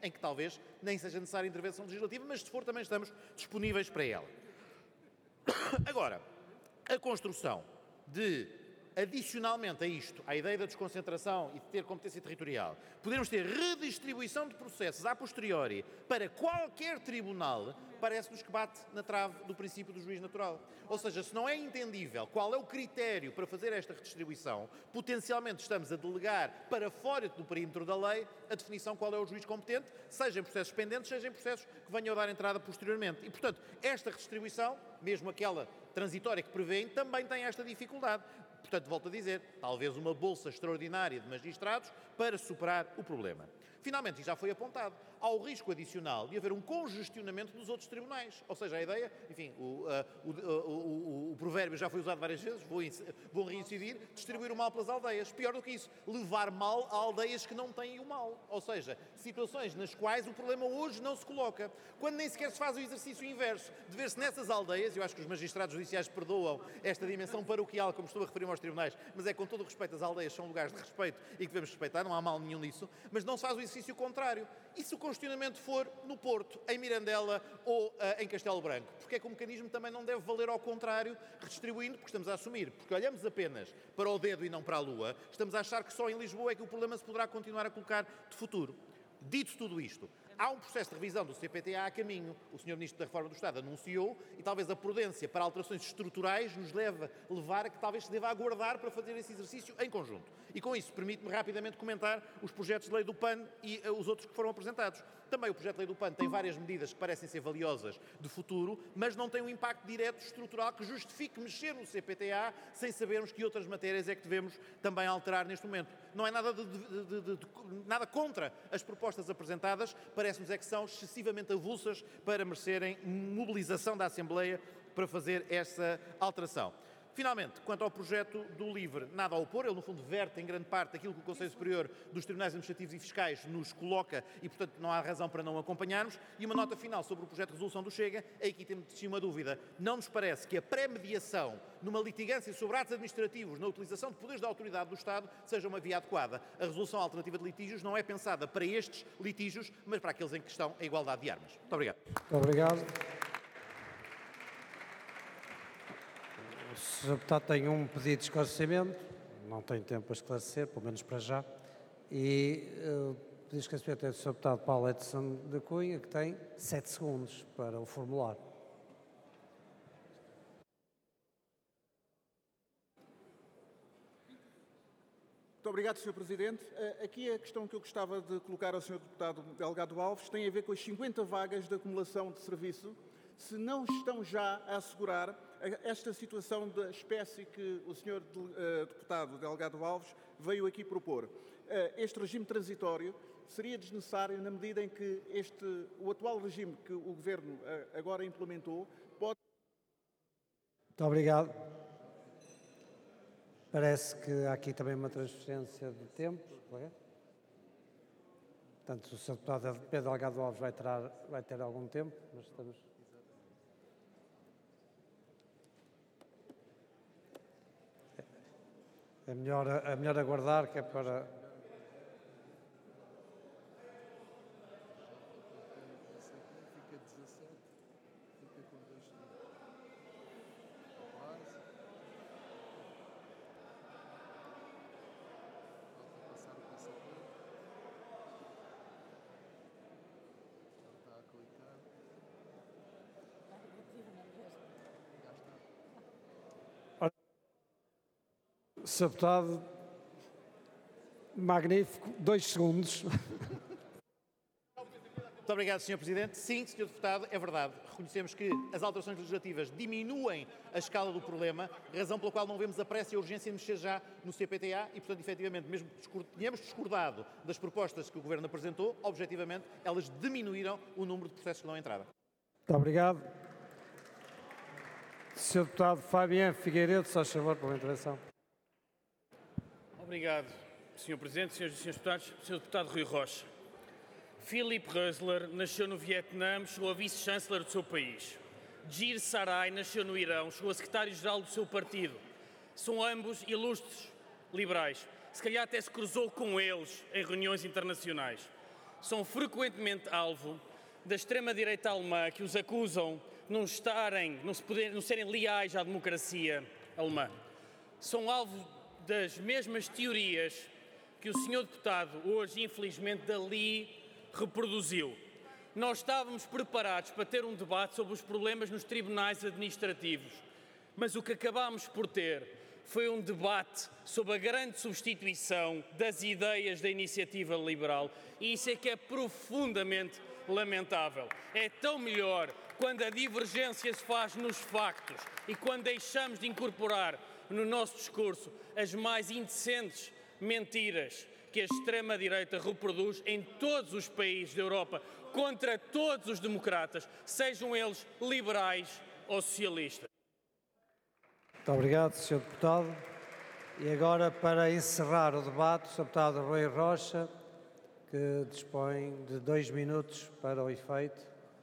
em que talvez nem seja necessária intervenção legislativa, mas se for também estamos disponíveis para ela. Agora, a construção de, adicionalmente a isto, à ideia da desconcentração e de ter competência territorial, podermos ter redistribuição de processos a posteriori para qualquer tribunal, parece-nos que bate na trave do princípio do juiz natural. Ou seja, se não é entendível qual é o critério para fazer esta redistribuição, potencialmente estamos a delegar para fora do perímetro da lei a definição qual é o juiz competente, seja em processos pendentes, seja em processos que venham a dar entrada posteriormente. E, portanto, esta redistribuição, mesmo aquela transitória que prevêem, também tem esta dificuldade. Portanto, volto a dizer, talvez uma bolsa extraordinária de magistrados para superar o problema. Finalmente, e já foi apontado, há o risco adicional de haver um congestionamento dos outros tribunais. Ou seja, a ideia, enfim, o provérbio já foi usado várias vezes, vou reincidir, distribuir o mal pelas aldeias. Pior do que isso, levar mal a aldeias que não têm o mal. Ou seja, situações nas quais o problema hoje não se coloca. Quando nem sequer se faz o exercício inverso, de ver-se nessas aldeias, eu acho que os magistrados judiciais perdoam esta dimensão paroquial, como estou a referir aos tribunais, mas é com todo o respeito, as aldeias são lugares de respeito e que devemos respeitar, não há mal nenhum nisso, mas não se faz o exercício contrário. E se o congestionamento for no Porto, em Mirandela ou em Castelo Branco? Porque é que o mecanismo também não deve valer ao contrário, redistribuindo, porque estamos a assumir, porque olhamos apenas para o dedo e não para a lua, estamos a achar que só em Lisboa é que o problema se poderá continuar a colocar de futuro. Dito tudo isto, há um processo de revisão do CPTA a caminho. O Sr. Ministro da Reforma do Estado anunciou e talvez a prudência para alterações estruturais nos leve a levar a que talvez se deva aguardar para fazer esse exercício em conjunto. E com isso, permite-me rapidamente comentar os projetos de lei do PAN e os outros que foram apresentados. Também o projeto de lei do PAN tem várias medidas que parecem ser valiosas de futuro, mas não tem um impacto direto estrutural que justifique mexer no CPTA sem sabermos que outras matérias é que devemos também alterar neste momento. Não é nada, nada contra as propostas apresentadas, parece-nos é que são excessivamente avulsas para merecerem mobilização da Assembleia para fazer essa alteração. Finalmente, quanto ao projeto do LIVRE, nada a opor, ele no fundo verte em grande parte aquilo que o Conselho Superior dos Tribunais Administrativos e Fiscais nos coloca e, portanto, não há razão para não acompanharmos. E uma nota final sobre o projeto de resolução do Chega, aqui temos uma dúvida. Não nos parece que a pré-mediação numa litigância sobre atos administrativos na utilização de poderes da autoridade do Estado seja uma via adequada. A resolução alternativa de litígios não é pensada para estes litígios, mas para aqueles em que estão a igualdade de armas. Muito obrigado. Muito obrigado. O Sr. Deputado tem um pedido de esclarecimento, não tem tempo para esclarecer, pelo menos para já, e o pedido de esclarecimento é do Sr. Deputado Paulo Edson da Cunha, que tem 7 segundos para o formular. Muito obrigado, Sr. Presidente. Aqui a questão que eu gostava de colocar ao Sr. Deputado Delgado Alves tem a ver com as 50 vagas de acumulação de serviço, se não estão já a assegurar esta situação da espécie que o Sr. Deputado Delgado Alves veio aqui propor. Este regime transitório seria desnecessário na medida em que o atual regime que o Governo agora implementou pode... Muito obrigado. Parece que há aqui também uma transferência de tempo. Portanto, o Sr. Deputado Pedro Delgado Alves vai ter algum tempo, mas estamos... É melhor aguardar, que é para... Fica 17, fica com 2 quase. Falta passar o passaporte. Está a clicar. Já está. Sr. Deputado, magnífico, 2 segundos. Muito obrigado, Sr. Presidente. Sim, Sr. Deputado, é verdade. Reconhecemos que as alterações legislativas diminuem a escala do problema, razão pela qual não vemos a pressa e a urgência de mexer já no CPTA e, portanto, efetivamente, mesmo que tenhamos discordado das propostas que o Governo apresentou, objetivamente, elas diminuíram o número de processos que dão entrada. Muito obrigado. Sr. Deputado Fabiano Figueiredo, só favor pela intervenção. Obrigado, Sr. Presidente, Srs. e Srs. Deputados. Sr. Deputado Rui Rocha. Philippe Rösler nasceu no Vietnã, chegou a vice-chanceler do seu país. Jir Sarai nasceu no Irão, chegou a secretário-geral do seu partido. São ambos ilustres liberais. Se calhar até se cruzou com eles em reuniões internacionais. são frequentemente alvo da extrema-direita alemã, que os acusam de não serem leais à democracia alemã. São alvo das mesmas teorias que o senhor deputado hoje, infelizmente, dali reproduziu. Nós estávamos preparados para ter um debate sobre os problemas nos tribunais administrativos, mas o que acabámos por ter foi um debate sobre a grande substituição das ideias da iniciativa liberal, e isso é que é profundamente lamentável. É tão melhor quando a divergência se faz nos factos e quando deixamos de incorporar no nosso discurso as mais indecentes mentiras que a extrema-direita reproduz em todos os países da Europa contra todos os democratas, sejam eles liberais ou socialistas. Muito obrigado, Sr. Deputado. E agora, para encerrar o debate, o Sr. Deputado Rui Rocha, que dispõe de 2 minutos para o efeito.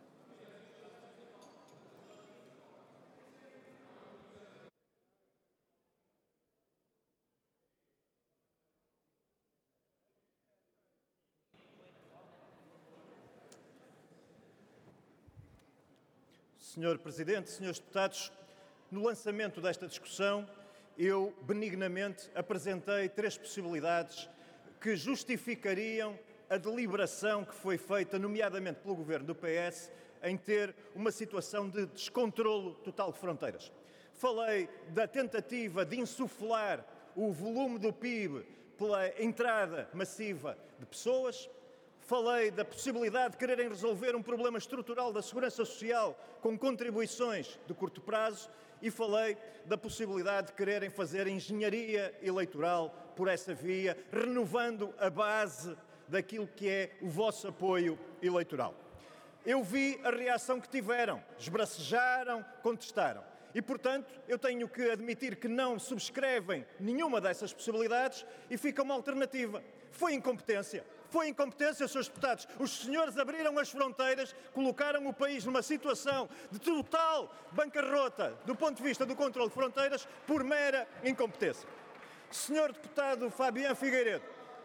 Senhor Presidente, senhores deputados, no lançamento desta discussão, eu benignamente apresentei 3 possibilidades que justificariam a deliberação que foi feita, nomeadamente pelo Governo do PS, em ter uma situação de descontrolo total de fronteiras. Falei da tentativa de insuflar o volume do PIB pela entrada massiva de pessoas. Falei da possibilidade de quererem resolver um problema estrutural da segurança social com contribuições de curto prazo e falei da possibilidade de quererem fazer engenharia eleitoral por essa via, renovando a base daquilo que é o vosso apoio eleitoral. Eu vi a reação que tiveram, esbracejaram, contestaram. E, portanto, eu tenho que admitir que não subscrevem nenhuma dessas possibilidades e fica uma alternativa. Foi incompetência. Foi incompetência, Srs. Deputados. Os senhores abriram as fronteiras, colocaram o país numa situação de total bancarrota do ponto de vista do controle de fronteiras por mera incompetência. Sr. Deputado Fabiano Figueiredo,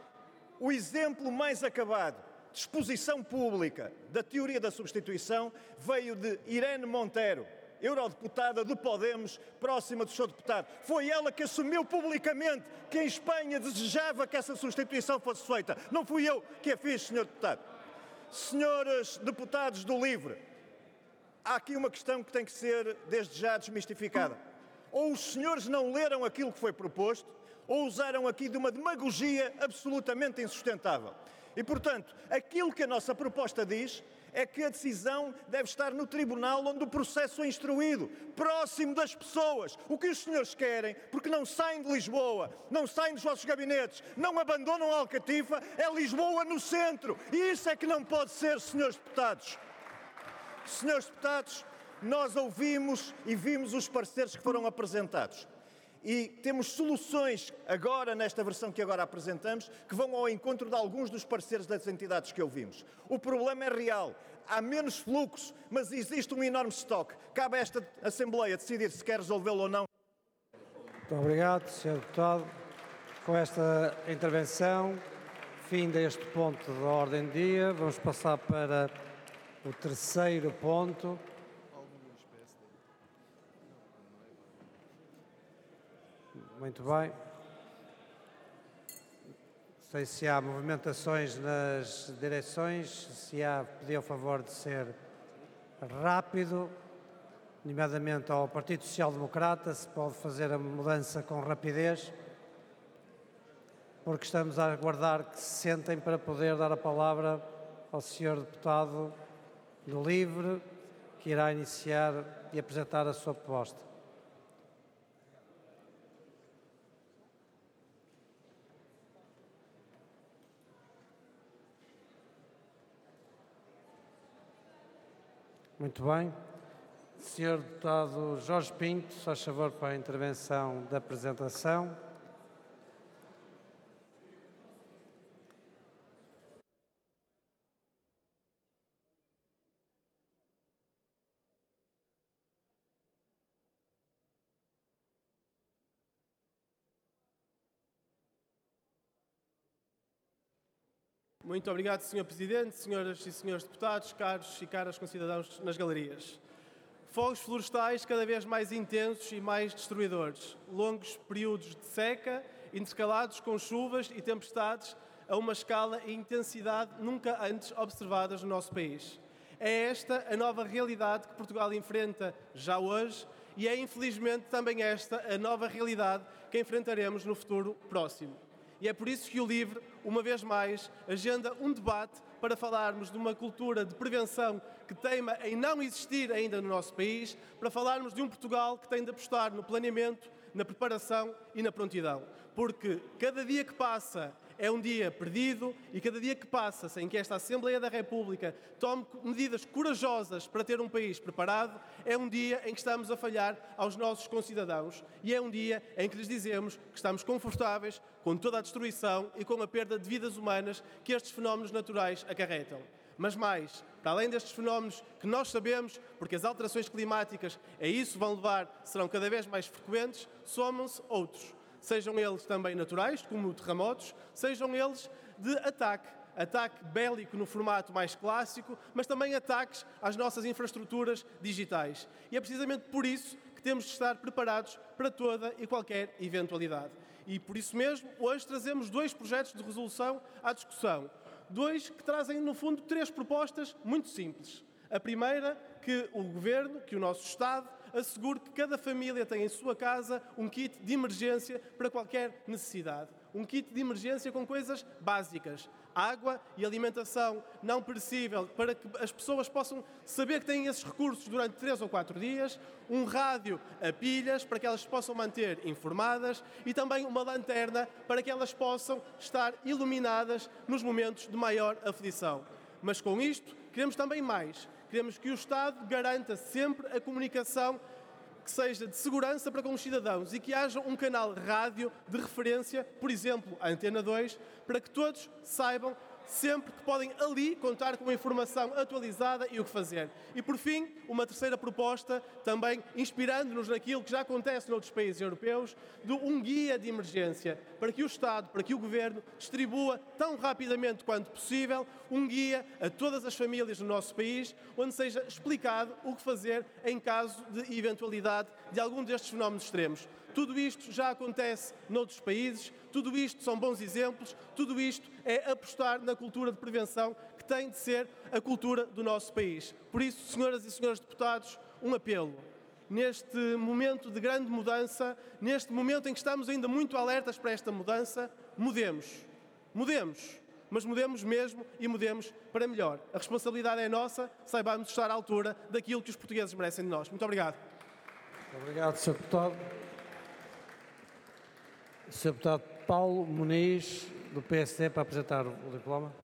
o exemplo mais acabado de exposição pública da teoria da substituição veio de Irene Montero, eurodeputada do Podemos, próxima do Sr. Deputado. Foi ela que assumiu publicamente que em Espanha desejava que essa substituição fosse feita. Não fui eu que a fiz, Sr. Deputado. Senhores deputados do LIVRE, há aqui uma questão que tem que ser, desde já, desmistificada. Ou os senhores não leram aquilo que foi proposto, ou usaram aqui de uma demagogia absolutamente insustentável. E, portanto, aquilo que a nossa proposta diz é que a decisão deve estar no tribunal onde o processo é instruído, próximo das pessoas. O que os senhores querem, porque não saem de Lisboa, não saem dos vossos gabinetes, não abandonam a Alcatifa, é Lisboa no centro. E isso é que não pode ser, senhores deputados. Senhores deputados, nós ouvimos e vimos os pareceres que foram apresentados. E temos soluções agora, nesta versão que agora apresentamos, que vão ao encontro de alguns dos parceiros das entidades que ouvimos. O problema é real. Há menos fluxo, mas existe um enorme estoque. Cabe a esta Assembleia decidir se quer resolvê-lo ou não. Muito obrigado, Sr. Deputado. Com esta intervenção, fim deste ponto da ordem do dia. Vamos passar para o 3º ponto. Muito bem. Não sei se há movimentações nas direções, se há, pedir o favor de ser rápido, nomeadamente ao Partido Social Democrata, se pode fazer a mudança com rapidez, porque estamos a aguardar que se sentem para poder dar a palavra ao Sr. Deputado do LIVRE, que irá iniciar e apresentar a sua proposta. Muito bem. Sr. Deputado Jorge Pinto, se faz favor para a intervenção da apresentação. Muito obrigado, Sr. Presidente, senhoras e senhores deputados, caros e caras concidadãos nas galerias. Fogos florestais cada vez mais intensos e mais destruidores. Longos períodos de seca, intercalados com chuvas e tempestades a uma escala e intensidade nunca antes observadas no nosso país. É esta a nova realidade que Portugal enfrenta já hoje e é, infelizmente, também esta a nova realidade que enfrentaremos no futuro próximo. E é por isso que o LIVRE, uma vez mais, agenda um debate para falarmos de uma cultura de prevenção que teima em não existir ainda no nosso país, para falarmos de um Portugal que tem de apostar no planeamento, na preparação e na prontidão. Porque cada dia que passa é um dia perdido e cada dia que passa sem que esta Assembleia da República tome medidas corajosas para ter um país preparado, é um dia em que estamos a falhar aos nossos concidadãos e é um dia em que lhes dizemos que estamos confortáveis com toda a destruição e com a perda de vidas humanas que estes fenómenos naturais acarretam. Mas mais, para além destes fenómenos que nós sabemos, porque as alterações climáticas a isso vão levar, serão cada vez mais frequentes, somam-se outros. Sejam eles também naturais, como terremotos, sejam eles de ataque bélico no formato mais clássico, mas também ataques às nossas infraestruturas digitais. E é precisamente por isso que temos de estar preparados para toda e qualquer eventualidade. E por isso mesmo, hoje trazemos 2 projetos de resolução à discussão. 2 que trazem, no fundo, 3 propostas muito simples. A primeira, que o Governo, que o nosso Estado, assegure que cada família tem em sua casa um kit de emergência para qualquer necessidade. Um kit de emergência com coisas básicas. Água e alimentação não perecível para que as pessoas possam saber que têm esses recursos durante 3 ou 4 dias. Um rádio a pilhas para que elas se possam manter informadas e também uma lanterna para que elas possam estar iluminadas nos momentos de maior aflição. Mas com isto, queremos também mais. Queremos que o Estado garanta sempre a comunicação que seja de segurança para com os cidadãos e que haja um canal rádio de referência, por exemplo, a Antena 2, para que todos saibam sempre que podem ali contar com a informação atualizada e o que fazer. E, por fim, uma terceira proposta, também inspirando-nos naquilo que já acontece noutros países europeus, de um guia de emergência, para que o Estado, para que o Governo distribua tão rapidamente quanto possível um guia a todas as famílias do nosso país, onde seja explicado o que fazer em caso de eventualidade de algum destes fenómenos extremos. Tudo isto já acontece noutros países, tudo isto são bons exemplos, tudo isto é apostar na cultura de prevenção que tem de ser a cultura do nosso país. Por isso, senhoras e senhores deputados, um apelo. Neste momento de grande mudança, neste momento em que estamos ainda muito alertas para esta mudança, mudemos, mas mudemos mesmo e mudemos para melhor. A responsabilidade é nossa, saibamos estar à altura daquilo que os portugueses merecem de nós. Muito obrigado. Muito obrigado, Sr. Deputado. Sr. Deputado Paulo Muniz, do PSD, para apresentar o diploma.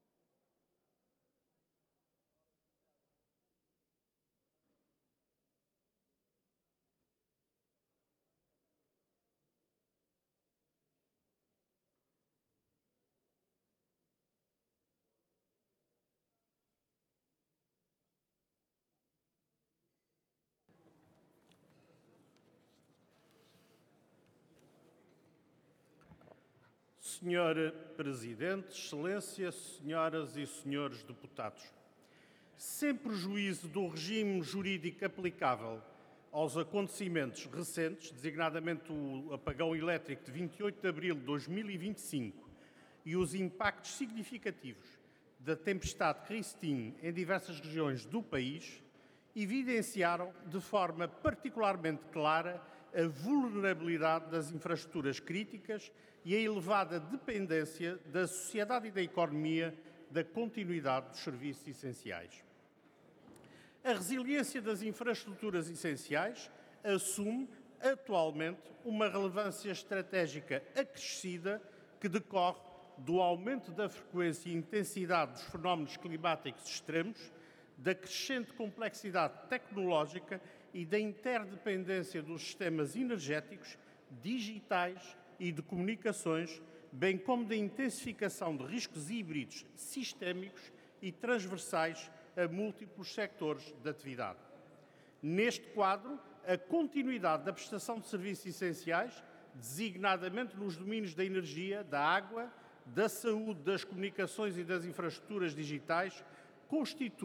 Senhor Presidente, Excelência, senhoras e senhores deputados, sem prejuízo do regime jurídico aplicável aos acontecimentos recentes, designadamente o apagão elétrico de 28 de abril de 2025 e os impactos significativos da tempestade Christine em diversas regiões do país, evidenciaram de forma particularmente clara a vulnerabilidade das infraestruturas críticas e a elevada dependência da sociedade e da economia da continuidade dos serviços essenciais. A resiliência das infraestruturas essenciais assume atualmente uma relevância estratégica acrescida que decorre do aumento da frequência e intensidade dos fenómenos climáticos extremos, da crescente complexidade tecnológica e da interdependência dos sistemas energéticos, digitais e de comunicações, bem como da intensificação de riscos híbridos sistémicos e transversais a múltiplos sectores de atividade. Neste quadro, a continuidade da prestação de serviços essenciais, designadamente nos domínios da energia, da água, da saúde, das comunicações e das infraestruturas digitais constitui